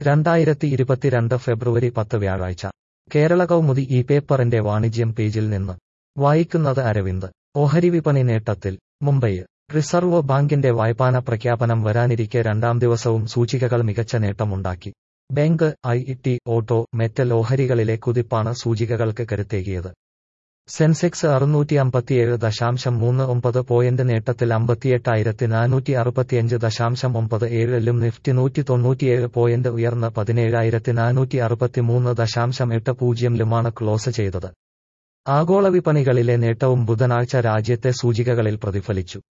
2022 ഫെബ്രുവരി 10 വ്യാഴാഴ്ച കേരള കൗമുദി ഈ പേപ്പറിന്റെ വാണിജ്യം പേജിൽ നിന്ന് വായിക്കുന്നത് അരവിന്ദ്. ഓഹരി വിപണി നേട്ടത്തിൽ. മുംബൈ. റിസർവ് ബാങ്കിന്റെ വായ്പാന പ്രഖ്യാപനം വരാനിരിക്കെ രണ്ടാം ദിവസവും സൂചികകൾ മികച്ച നേട്ടമുണ്ടാക്കി. ബാങ്ക്, ഐ.ടി., ഓട്ടോ, മെറ്റൽ ഓഹരികളിലെ കുതിപ്പാണ് സൂചികകൾക്ക് കരുത്തേകിയത്. സെൻസെക്സ് 657.39 പോയിന്റ് നേട്ടത്തിൽ 58,465.97 ലും നിഫ്റ്റി 197 പോയിന്റ് ഉയർന്ന് 17,463.80 ലുമാണ് ക്ലോസ് ചെയ്തത്. ആഗോള വിപണികളിലെ നേട്ടവും ബുധനാഴ്ച രാജ്യത്തെ സൂചികകളിൽ പ്രതിഫലിച്ചു.